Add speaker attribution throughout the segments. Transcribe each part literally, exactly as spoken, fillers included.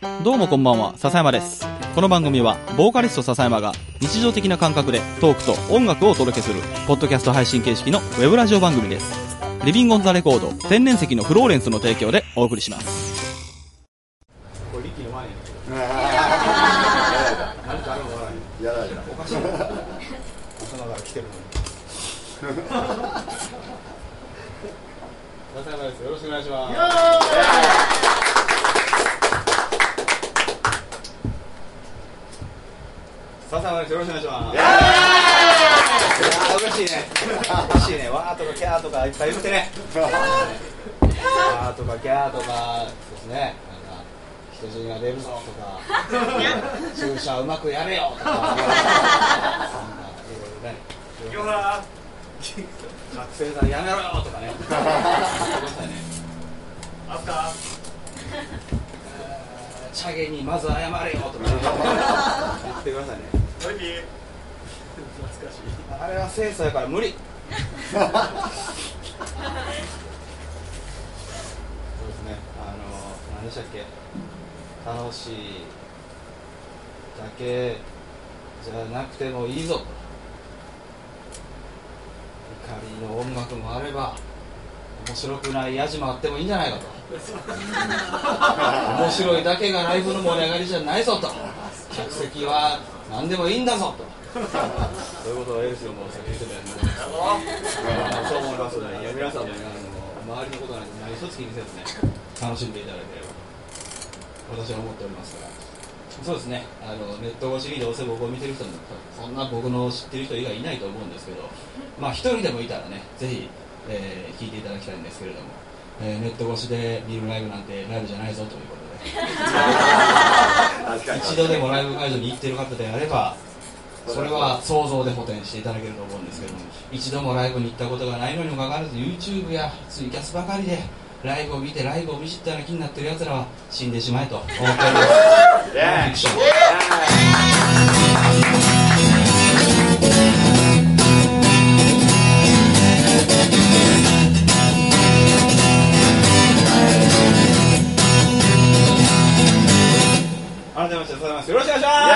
Speaker 1: どうもこんばんは、笹山です。この番組はボーカリスト笹山が日常的な感覚でトークと音楽をお届けするポッドキャスト配信形式のウェブラジオ番組です。リビングオンザレコード天然石のフローレンスの提供でお送りします。これリッキーの前に何かあるのかな、やだやだ、おかしいな、朝から来てるのに笹山です。よろしくお願いします。笹山です。よろしくお願いします。おかしいね。おかしいね。わーとかキャーとかいっぱい言ってね。わーとかキャーとかですね。なんか人死にが出るぞとか、注射うまくやれよとか。なんかいろいろね。覚醒剤やめろよとかね。あった。チャゲにまず謝れよとか、ね、言ってくださいね。懐かしい。あれは清楚やから無理。そうですね。あの何でしたっけ。楽しいだけじゃなくてもいいぞと。怒りの音楽もあれば、面白くないヤジもあってもいいんじゃないかと。面白いだけがライブの盛り上がりじゃないぞと。客席は何でもいいんだぞと。そういうことはエースよ、もうさっき言ってたよね。そう思いますね。いや皆さんも、ね、あの周りのことは何一つ気にせずね、楽しんでいただければ私は思っておりますから。そうですね。あのネット越しにどうせ僕を見てる人もそんな僕の知ってる人以外いないと思うんですけど、まあ一人でもいたらね、ぜひ、えー、聞いていただきたいんですけれども、えー、ネット越しで見るライブなんてライブじゃないぞということで一度でもライブ会場に行っている方であれば、それは想像で補填していただけると思うんですけども、一度もライブに行ったことがないのにもかかわらず YouTube やツイキャスばかりでライブを見てライブを見知ったような気になっているやつらは死んでしまえと思っております。ノンフィクション。改めまして、よろしくお願いします。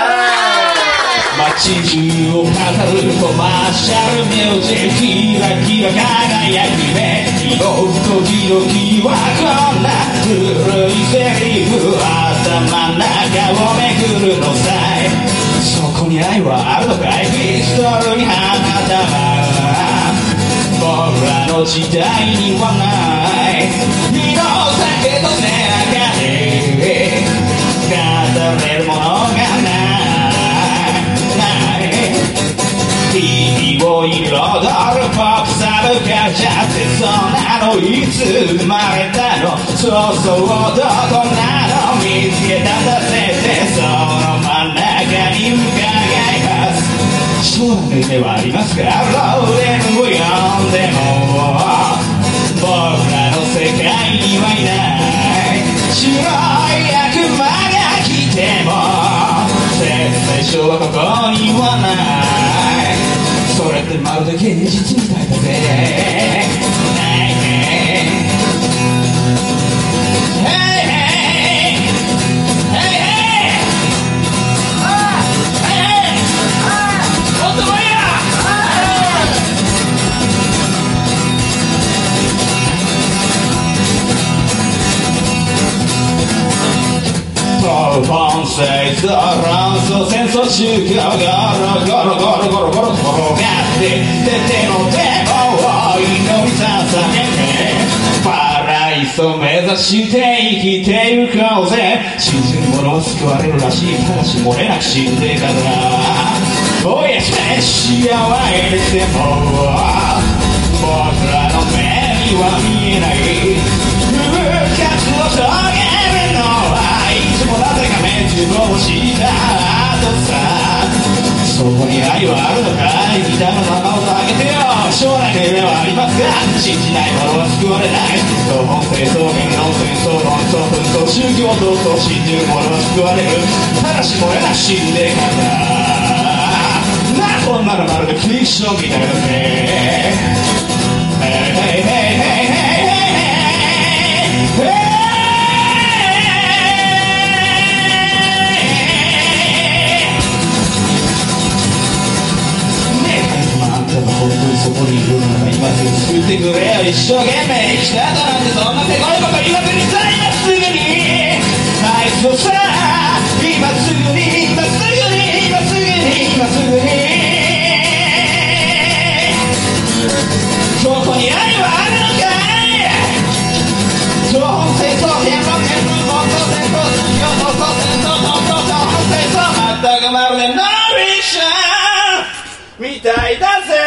Speaker 2: 街中を語るコマーシャルミュージック、キラキラ輝き目、時々はこんな古いセリフ、頭の中を巡るのさい。そこに愛はあるのかい、ピストルに花束、僕らの時代にはない火の酒と背中で語れるものがない日々を彩るポップサブカルチャーってそんなのいつ生まれたの、そうそうどこなの、見つけただせてその真ん中に向かいます。将来の夢はありますか、ローレンを読んでも僕らの世界にはいない白い悪魔が来ても説明書はここにはない。それってまるで現実みたいだぜ。本性と論争戦争宗教ゴロゴロゴロゴロゴロ転がって出てのデモを祈り捧げてパライスを目指して生きてゆこうぜ。信じる者は救われるらしい、ただし漏れなく死んでからおやし幸せでも僕らの目には見えない復活を遂げるのはいつもなぜか滅亡した後さ。そこに愛はあるのかい、ギターの生音上げてよ。将来の夢はありますか、信じない者は救われない。総本性草原論戦争論争紛争宗教闘争、信じる者は救われる、ただし漏れなく死んでからな。こんなのまるでフィクションみたいだぜ。Hey hey hey hey hey hey hey 生懸命生きただなんてそんなせこいこと言わずにさ今すぐにあいつをさ今すぐに今すぐに今すぐに今すぐにそこに愛はあるのかい東本戦争変論変論本当戦争東本戦争東本戦争まったくまるでノーリッションみたいだぜ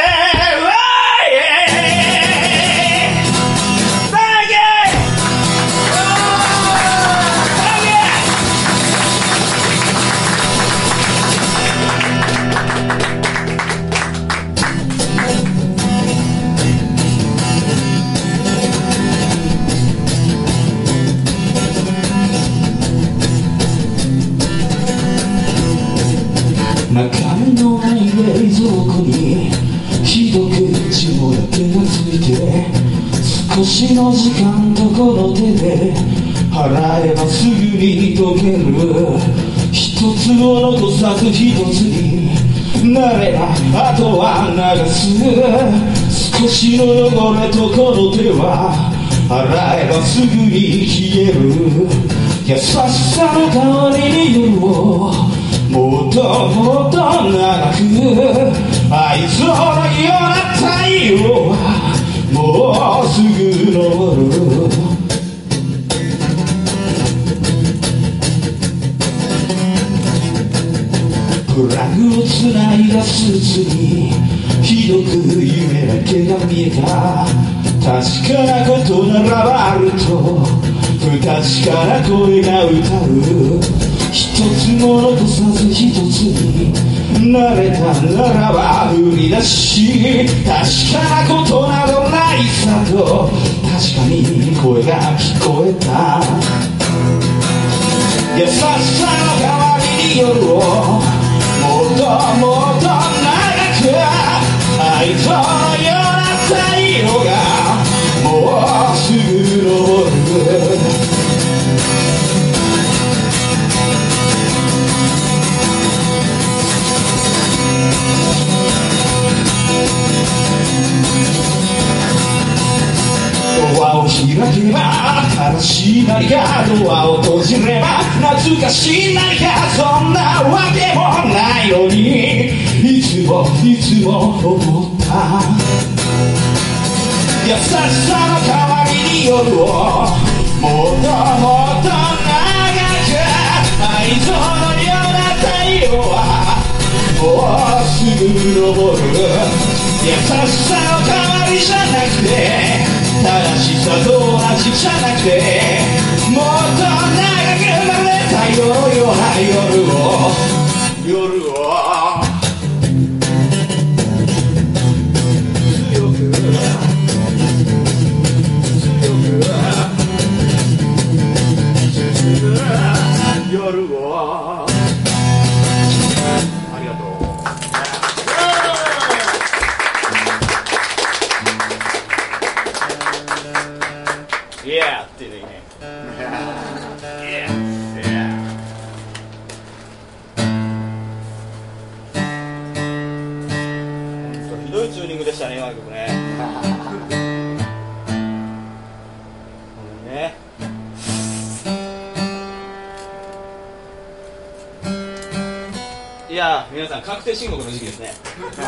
Speaker 2: 中身のない冷蔵庫にひどく霜だけがついて少しの時間とこの手で払えばすぐに溶ける一つを残さず一つになればあとは流す少しの汚れとこの手は洗えばすぐに消える優しさの代わりに夜をもっともっと長くあいつのような太陽はもうすぐ昇るプラグをつないだスーツにひどく夢だけが見えた確かなことならばあると不確かな声が歌う一つも残さず一つになれたならば売り出し確かなことなどないさと確かに声が聞こえた優しさの代わりに夜をもっともっと長くあいつのような太陽がもうすぐ昇るドアを開けば新しい何かドアを閉じれば懐かしい何かそんなわけもないのにいつもいつも思った優しさの代わりに夜をもっともっと長く愛情のような太陽はもうすぐ昇る優しさの代わりじゃなくて正しさと同じじゃなくてもっと長くまれた夜のような夜を夜を強く強く夜をありがとうイエーっていうね。イエー。イエー。ひどいチューニングでしたね、今の曲ね。ね。いやー、皆さん確定申告の時期ですね。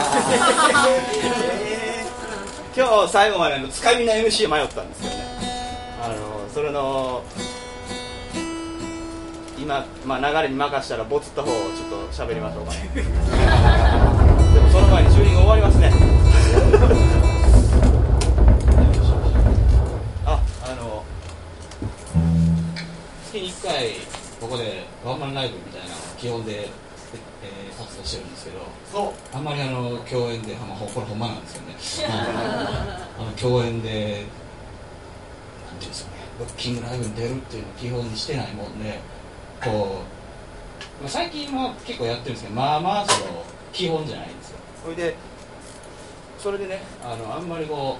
Speaker 2: 今日最後までのつかみの エムシー 迷ったんですけどね。あのそれの今、まあ、流れに任したらボツった方をちょっと喋りましょうかねでもその前にチューニング終わりますねあ、あの月にいっかいここでワンマンライブみたいなのを基本で、えー、活動してるんですけどそうあんまりあの共演で、まあ、これほんまなんですけどねあの共演でなんていうんですかね、ブッキングライブに出るっていうのを基本にしてないもんでこう、まあ、最近は結構やってるんですけどまあまあその基本じゃないんですよそれでそれでね あのあんまりこ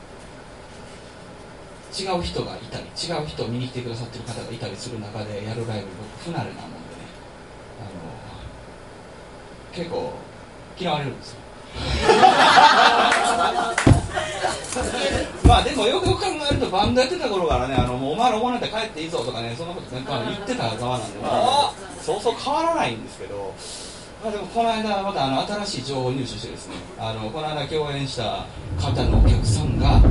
Speaker 2: う違う人がいたり違う人を見に来てくださってる方がいたりする中でやるライブ僕不慣れなもんでねあの結構嫌われるんですよ
Speaker 1: まあでもよくよく考えるとバンドやってた頃からね、あのもうお前ら思わないと帰っていいぞとかね、そんなこと全般言ってた側なんで、まあ、そうそう変わらないんですけど、まあ、でもこの間またあの新しい情報を入手してですね、あのこの間共演した方のお客さんがなんか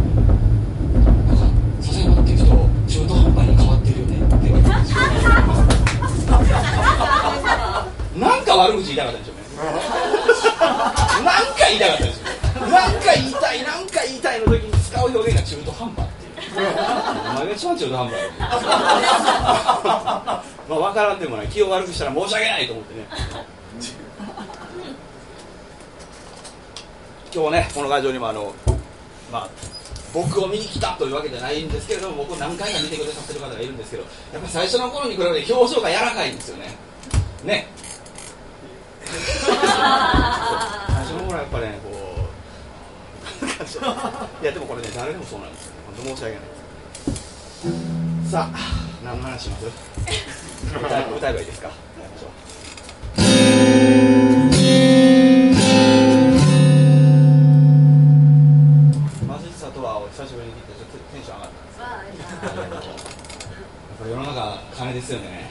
Speaker 1: 笹山っていう人中途半端に変わってるよねって言われたんですよ。なんか悪口言いたかったんでしょうね。なんか言いたかったんですよ。なんか言いたい、なんか言いたいの時に使う表現が中途半端っていう。お前が一番中途半端や。まあ分からんでもない、気を悪くしたら申し訳ないと思ってね。今日ね、この会場にもあの、まあ、僕を見に来たというわけじゃないんですけれども、僕を何回か見てくださってる方がいるんですけど、やっぱり最初の頃に比べて表情が柔らかいんですよね。ね。最初の頃はやっぱね、こういやでもこれね、誰でもそうなんですよね。本当申し訳ないです。さあ、何の話します？歌え、歌えばいいですか？やりましょう。マジさとは久しぶりに聞いてちょっとテンション上がったんですよ。やっぱ世の中金ですよね。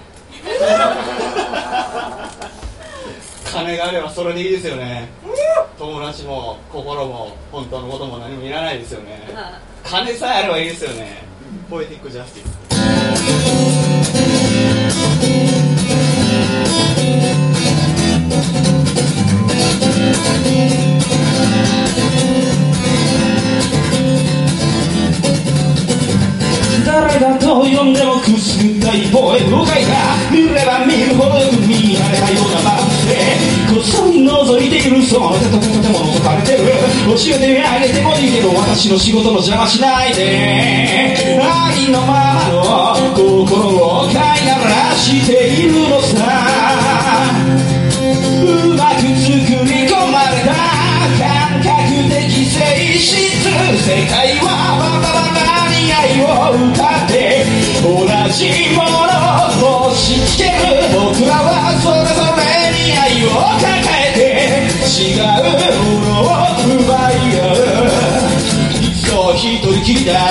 Speaker 1: 金があればそれでいいですよね。友達も心も本当のことも何もいらないですよね。金さえあればいいですよね。ポエティックジャスティス。誰だと呼んでもくすぐったいポエムを書いた。見れば見るほどよく見られたようなままでこっそり覗いているその手と手と手も覗かれてる。教えてあげてもいいけど私の仕事の邪魔しないで。ありのままの心を飼いならしているのさ。うまく作り込まれた感覚的性質。世界はバカバカに愛を歌って同じものを押し付ける。僕らはそれぞれに愛を抱えて違うものを奪い合う。いつも一人きりだ。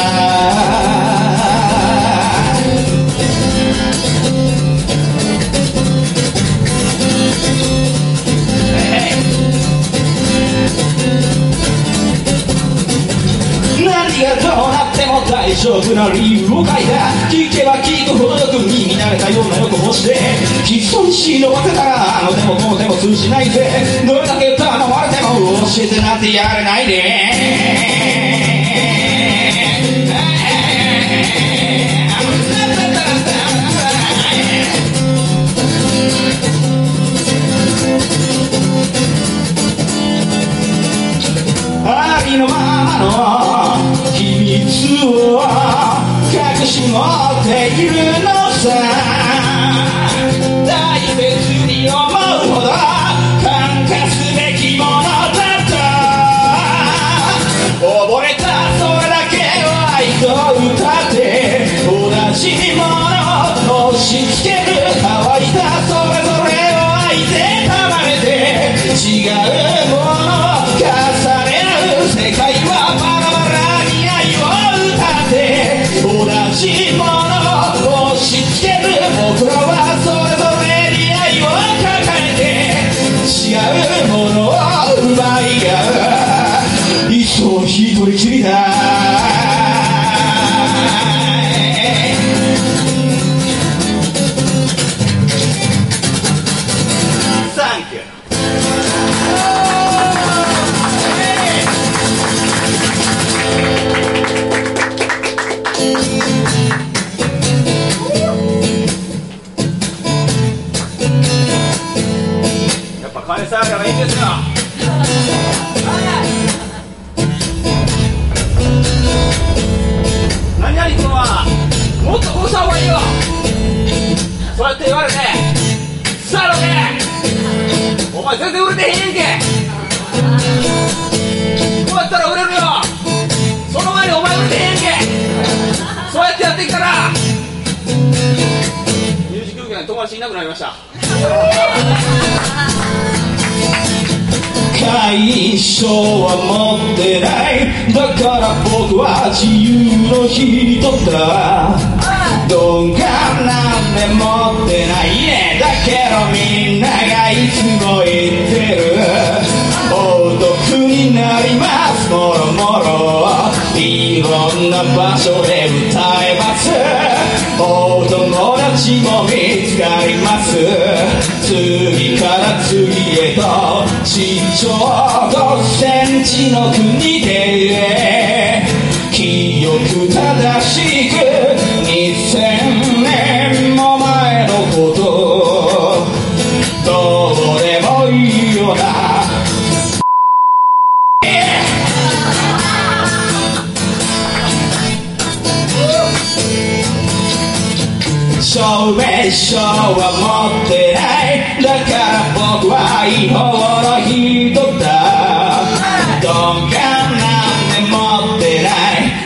Speaker 1: 何がどうなっても大丈夫な理由を書いた。聞けば聞くほどよく耳慣れたような横文字でひっそりしのわけたらあの手もこの手も通じないぜ。どれだけ頼まれても教えてなんてやれないで。ありのままの秘密を隠し持っているのさ。大切に思うほど感化すべきものだと溺れたそれだけを愛と歌って同じものを押し付ける。乾いたそれぞれを愛で束ねて違うものを重ね合う。世界はバラバラに愛を歌って同じものを押し付ける。僕らはそれぞれに愛を抱えて違うものを奪い合う。一生一人きりだ。サンキュー。やっぱ金さえあればいいんですよ。何々君はもっとこうした方がいいよ。そうやって言われてさあロケお前全然売れてへんやんけ。こうやったら売れるよ。その前にお前売れてへんやんけ。そうやってやってきたらミュージックビデオに友達いなくなりました。
Speaker 2: 解消は持ってない。だから僕は自由の人だ。鈍感なんて持ってないね。だけどみんながいつも言ってる。お得になります。もろもろいろんな場所で歌えます。お友達も見つかります。次から次へと地上ごセンチの国で清く正しくにせんねんも前のことどうでもいいよな。証明書は持ってない。だから僕は違法の人だ。鈍感なんて持ってない。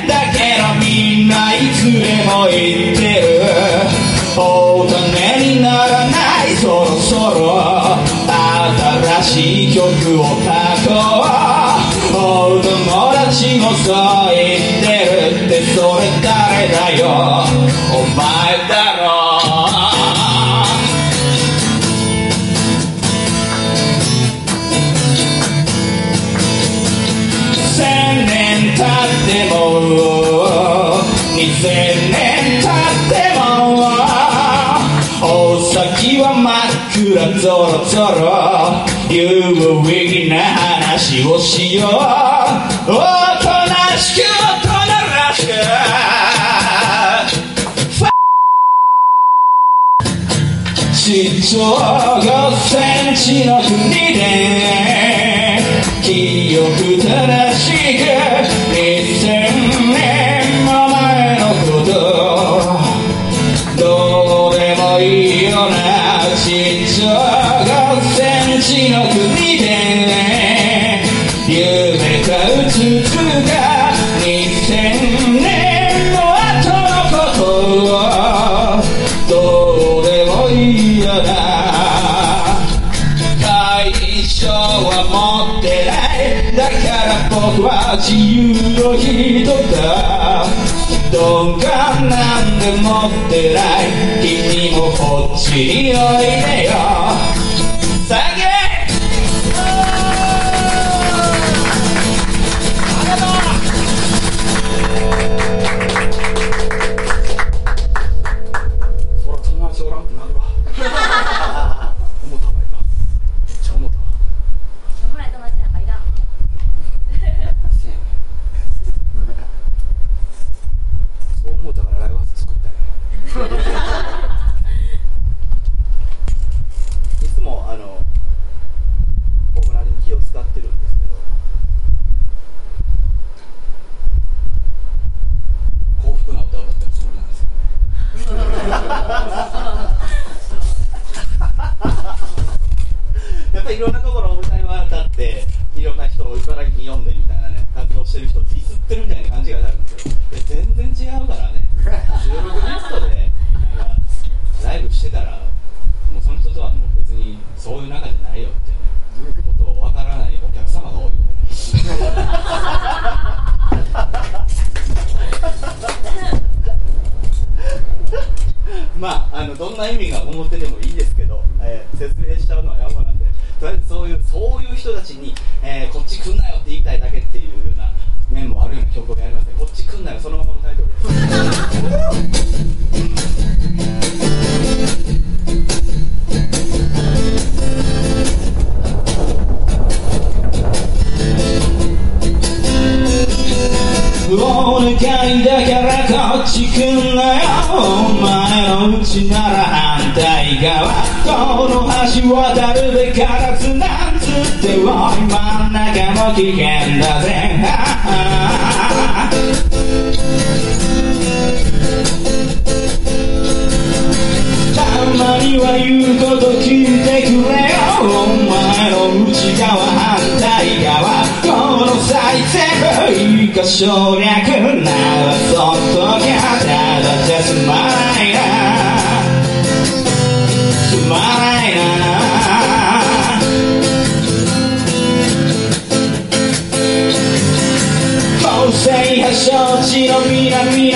Speaker 2: だけどみんないつでも言ってる。大金にならない。そろそろ新しい曲を書こう。お友達もそう言ってるって。それ誰だよ。お前だろ。千年経っても二千年経ってもお先は真っ暗。ぞろぞろ有意義な話をしよう。おとなしくおとならしく地上ごセンチの国で清く正しくにせんねんも前のことどうでもいいよな。地上ごセンチの国で夢かうつつかにせんねんも後のことどうでもいいよな。解消は持ってない。だから僕は自由の人だ。鈍感なんて持ってない。君もこっちにおいでよ。下げ
Speaker 1: いつもあの僕なりに気を使ってるんですけど幸福な歌を歌ってるつもりなんですよねやっぱりいろんなところを舞台回ったっていろんな人を茨城に呼んでみたいなね活動してる人をディスってるみたいな感じがあるんですよ。全然違うからね。収録リストでなんかライブしてたらもうその人とはもう別にそういう仲じゃないよっていうことを分からないお客様が多いよねまあ、あのどんな意味が表でもいいですけど、えー、説明しちゃうのはやばなんでとりあえずそういうそういう人たちに、えー、こっち来んなよって言いたいだけっていうような面もあるような曲をやりますね。こっち来んなよそのままのタイトル
Speaker 2: お願いだからこっち来んなよ。お前のうちなら反対側この橋渡るべからずなんつっておい真ん中も危険だぜたまには言うこと聞いてくれよ。お前の内側反対側この最全部いいか省略ならそっときゃただじゃ済まないな済まないな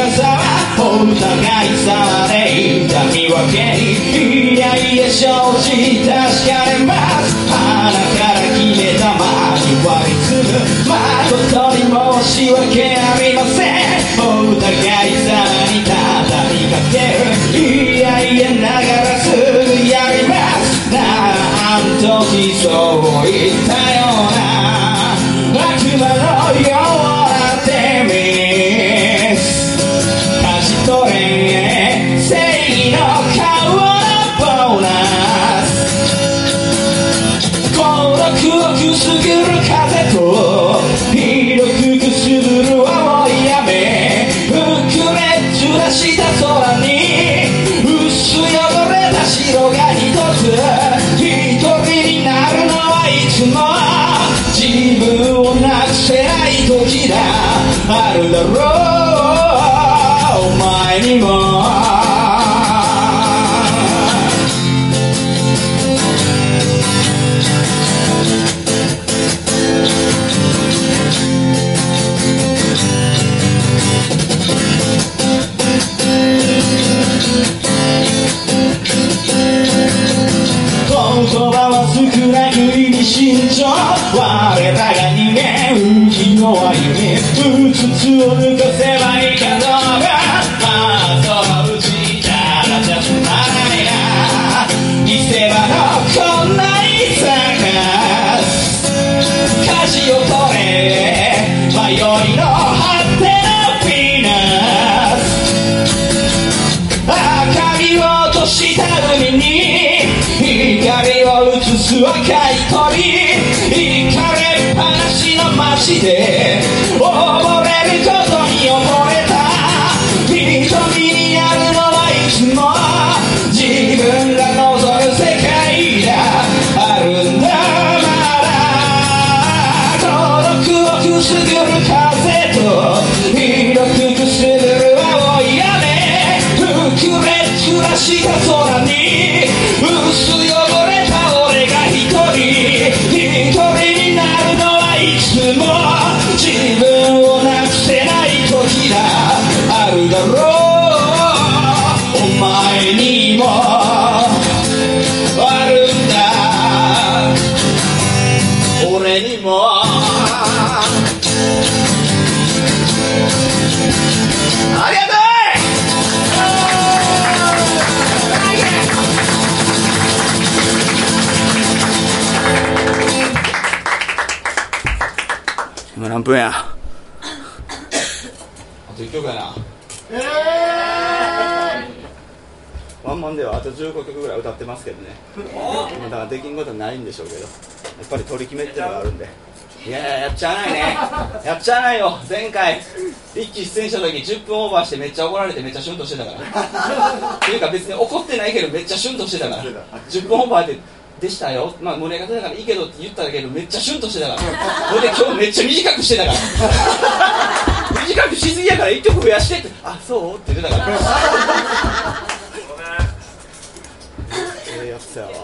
Speaker 2: さはお互いさで痛み分けにいやいや正直確かれます鼻から決めたまに割り継ぐ誠に申し訳ありませんお互いさに畳みかけるいやいやながらすぐやりますあん時そう言ったような悪魔のようなテミス勝ち取れ正義の顔のボーナス孤独をくすぐる風と広くくすぶる青い雨膨れ散らした空に薄汚れた白が一つ一人になるのはいつも自分をなくせない時だあるだろうお前にも言葉は少なく意味慎重我らが人間浮きの歩みうつつを抜かせばいいかどうかまあそのうちからじゃ済まないな見せ場のこんなに咲かす舵を取れ迷いの果てのピーナッツ明かりを落とした海に光を映す赤い鳥行かれっぱなしの街で溺れることに溺れた瞳にあるのはいつも自分が望む世界だあるんだまだ孤独をくすぐる風と広くくすぐる青い雨膨れ散らした空に薄汚れた俺が一人一人になるのはいつも自分をなくせない時だあるだろうお前にもあるんだ俺にもありがとう今何分やあといっきょくやな、えー、ワンマンではあとじゅうごきょくぐらい歌ってますけどねだからできんことはないんでしょうけどやっぱり取り決めっていうのがあるんでいやいややっちゃわないねやっちゃわないよ前回一期出演した時じゅっぷんオーバーしてめっちゃ怒られてめっちゃシュンとしてたからっていうか別に怒ってないけどめっちゃシュンとしてたからじゅっぷんオーバーででしたよ、まあ盛り上がってたからいいけどって言ったけどめっちゃシュンとしてたからそれで今日めっちゃ短くしてたから短くしすぎやからいっきょく増やしてってあそうって言ってたからええやつやわ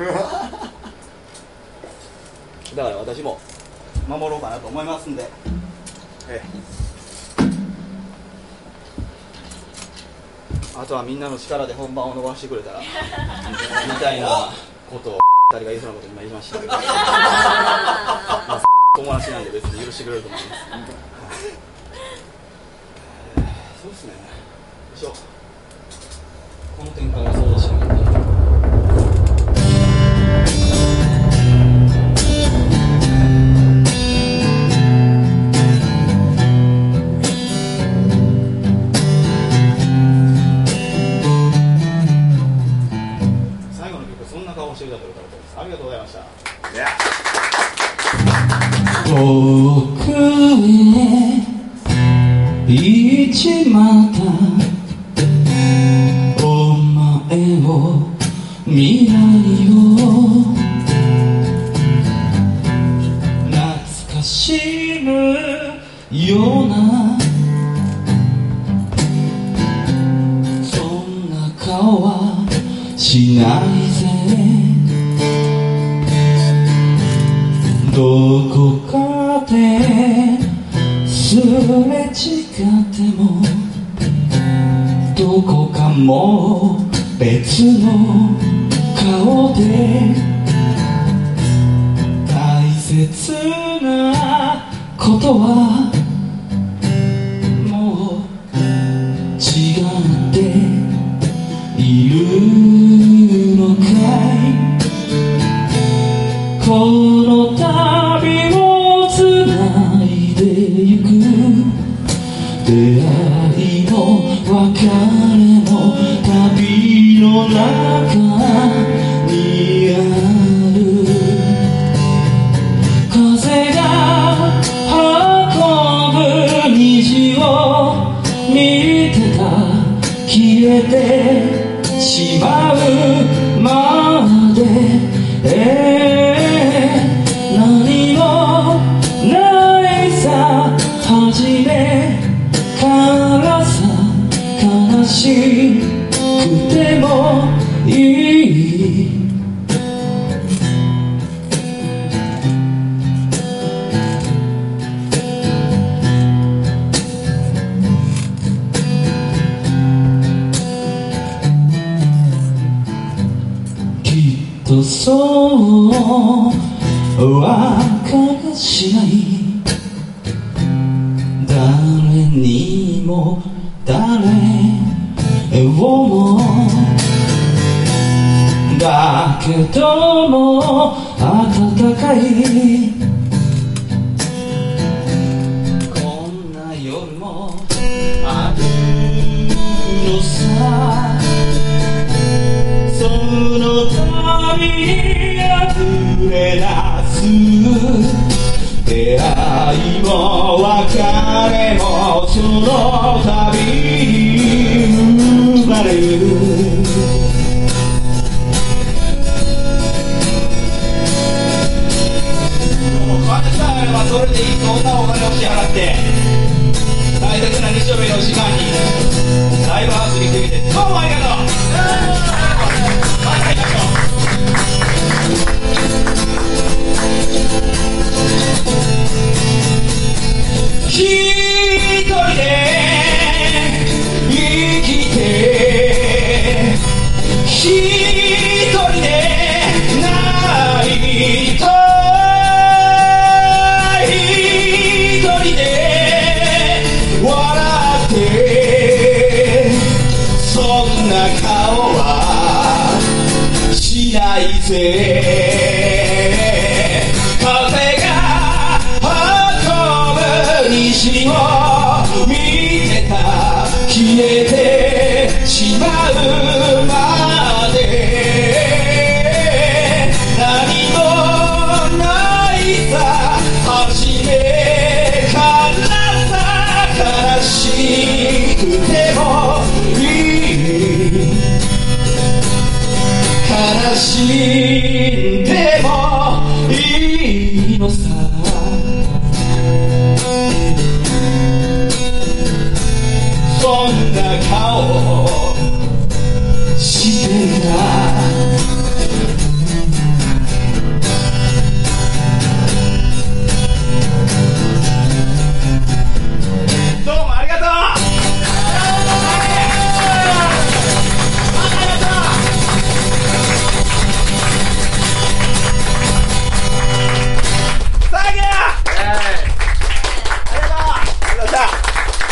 Speaker 2: だから私も守ろうかなと思いますんで、ええ、あとはみんなの力で本番を伸ばしてくれたらみたいなことをふたりが言いそうなこと今言いましたけどまあ友達なんで別に許してくれると思います、えー、そうですねよいしょこの展開は想像しなかったありがとうございました。遠くへ行っちまったお前を見ないよ懐かしむようなそんな顔はしないぜどこかですれ違ってもも別の顔で大切なことはもう違っているのかい。この旅をつないでゆく出会いも別れも旅の中にある。風が運ぶ虹を見てた消えてしまうまで、えー、何もないさ初めからさ悲しくてもいい。きっとそうはかがしない。誰にも誰をもだけども暖かい。こんな夜もあるのさ。その度に溢れ出す出会いも別れもその度に生まれる。もう金さえあればそれでいい。そんなお金を支払って大切な日曜日の時間にライブハウスに来てみてどうもありがとう。また会いましょう。一人で生きて一人で泣いた一人で笑ってそんな顔はしないぜ。虹を見てた消えてしまうまで何もないさ初めからさ悲しくてもいい。悲しんでもいいのさ。そんな顔してた。どうもありがとう。サンキュー。ありがとう。ありがとうございました。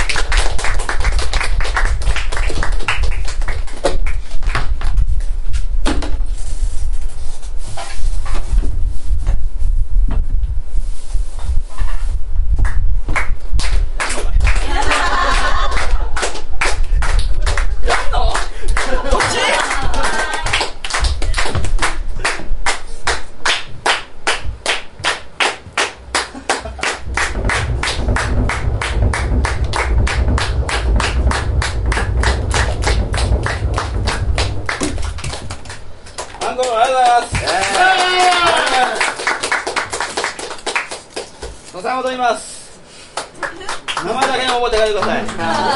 Speaker 2: 野沢と言います。名前だけ覚えて帰ってください。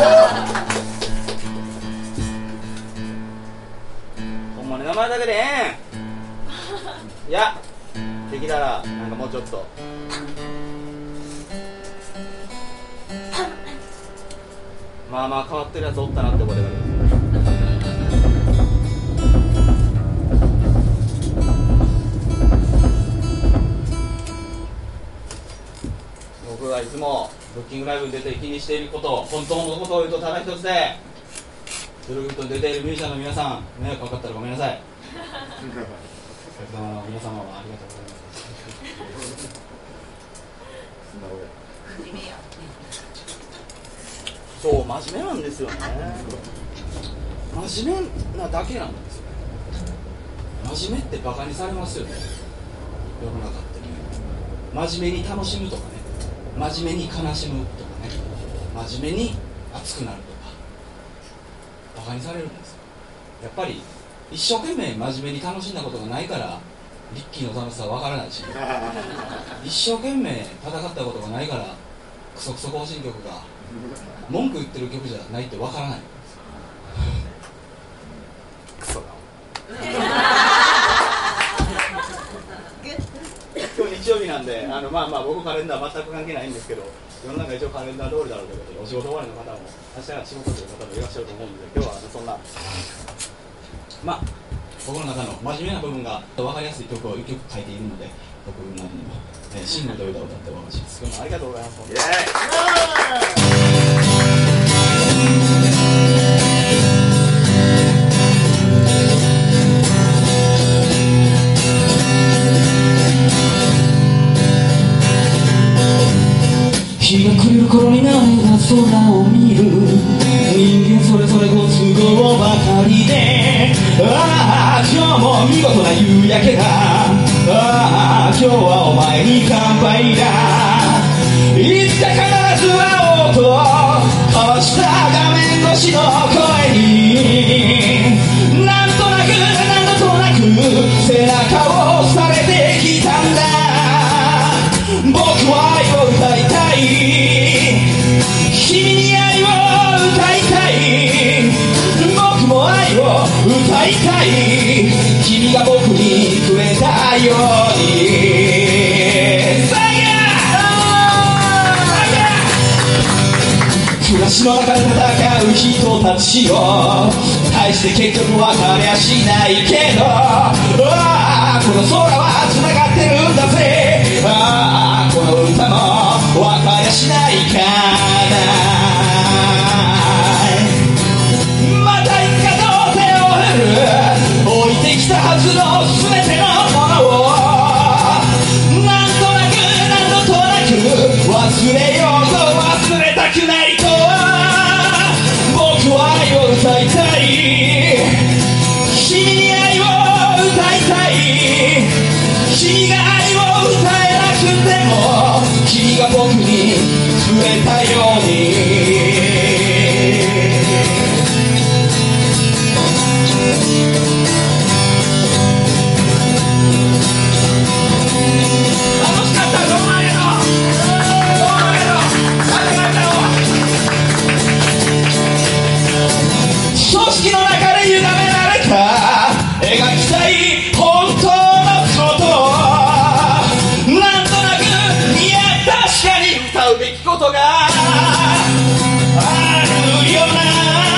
Speaker 2: ほんまに名前だけでええん。いやできたらなんかもうちょっとまあまあ変わってるやつおったなって覚えて帰ってください。
Speaker 1: はいつもブッキングライブに出て気にしていること、本当のことを言うとただ一つで、ドルグッドに出ているミュージシャンの皆さん、迷惑かかったらごめんなさい。お客様の皆様はありがとうございます。そう、真面目なんですよね。真面目なだけなんですよ。真面目ってバカにされますよね、世の中ってね。真面目に楽しむとかね、真面目に悲しむとかね、真面目に熱くなるとかバカにされるんですよ。やっぱり一生懸命真面目に楽しんだことがないからリッキーの楽しさは分からないし、一生懸命戦ったことがないからクソクソ行進曲が文句言ってる曲じゃないって分からないんですよ。クソだ今日日曜日なんで、あのまあまあ僕カレンダー全く関係ないんですけど、世の中一応カレンダー通りだろうということで、お仕事終わりの方も明日から仕事という方もいらっしゃると思うんで、今日はそんなまあ僕の中の真面目な部分が分かりやすい曲をいっきょく書いているので、僕なりにも、えー、シングルという歌を歌ってお話します。今日もありがとうございます。日が暮れる頃になれば空を見る、人間それぞれご都合ばかりで、ああ今日も見事な夕焼けだ、ああ今日はお前に乾杯だ、いつか必ず会おうとこうした画面越しの声に、なんとなくなんとなく背中を押されてきたんだ。僕は愛を歌いたい、君に愛を歌いたい、僕も愛を歌いたい、君が僕にくれたように。暮らしの中で戦う人たちを大して結局分かりゃしないけど、ああこの空は繋がってるんだぜ、ああこの歌も分かりゃしないかな。またいつかどう手を振る置いてきたはずの全てのものを、なんとなくなんとなく忘れようと忘れたくないと、僕は愛を歌いたい、君に愛を歌いたい、君が愛を歌えなくても君が僕にくれたように。楽しかった、どうもありがとう、どうもありがとう、ありがとう。組織の中で歪められた描きたい本当のことを、なんとなくいや確かに歌うべきことがあるよな。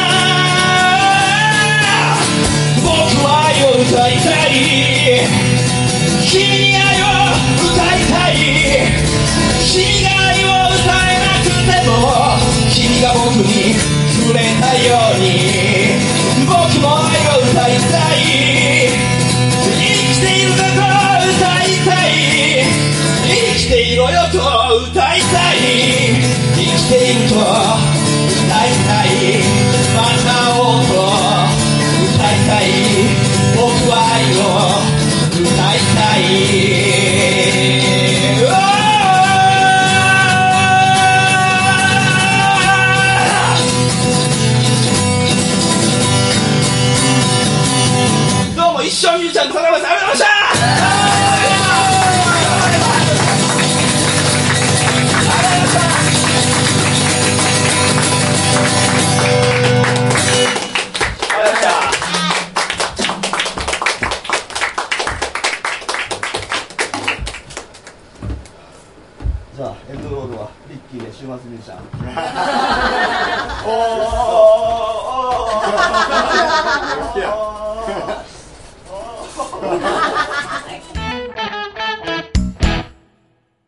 Speaker 1: 僕は愛を歌いたい、君に愛を歌いたい、君が愛を歌えなくても君が僕にくれたように、僕も愛を歌いたい、生きていることを歌いたい、生きていろよと歌いたい、生きていると歌いたい、また会おうと歌いたい、僕は愛を歌いたい。一生ミュージシャンと戦います。ありがとうございました。じゃあエンドロールはリッキーで週末ミュージシャン。おーおーおーおーおー